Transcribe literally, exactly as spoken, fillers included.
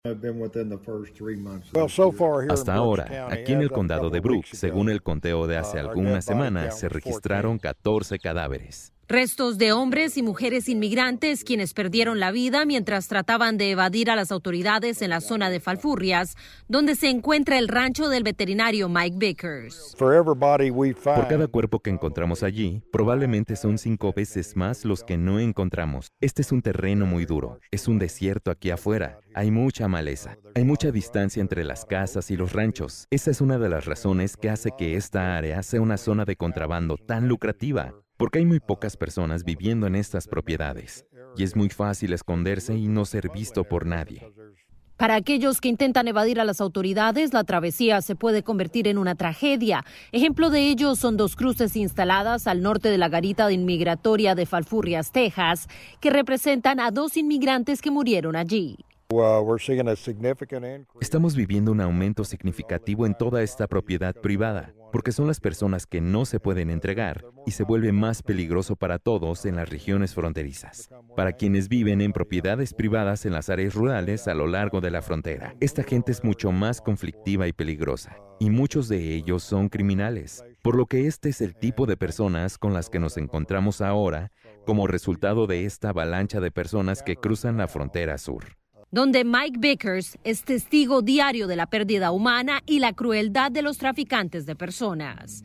Hasta ahora, aquí en el condado de Brooks, según el conteo de hace algunas semanas, se registraron catorce cadáveres. Restos de hombres y mujeres inmigrantes quienes perdieron la vida mientras trataban de evadir a las autoridades en la zona de Falfurrias, donde se encuentra el rancho del veterinario Mike Vickers. Por cada cuerpo que encontramos allí, probablemente son cinco veces más los que no encontramos. Este es un terreno muy duro, es un desierto aquí afuera, hay mucha maleza, hay mucha distancia entre las casas y los ranchos. Esa es una de las razones que hace que esta área sea una zona de contrabando tan lucrativa. Porque hay muy pocas personas viviendo en estas propiedades, y es muy fácil esconderse y no ser visto por nadie. Para aquellos que intentan evadir a las autoridades, la travesía se puede convertir en una tragedia. Ejemplo de ello son dos cruces instaladas al norte de la garita inmigratoria de Falfurrias, Texas, que representan a dos inmigrantes que murieron allí. Estamos viviendo un aumento significativo en toda esta propiedad privada, porque son las personas que no se pueden entregar y se vuelve más peligroso para todos en las regiones fronterizas, para quienes viven en propiedades privadas en las áreas rurales a lo largo de la frontera. Esta gente es mucho más conflictiva y peligrosa, y muchos de ellos son criminales, por lo que este es el tipo de personas con las que nos encontramos ahora como resultado de esta avalancha de personas que cruzan la frontera sur. Donde Mike Vickers es testigo diario de la pérdida humana y la crueldad de los traficantes de personas.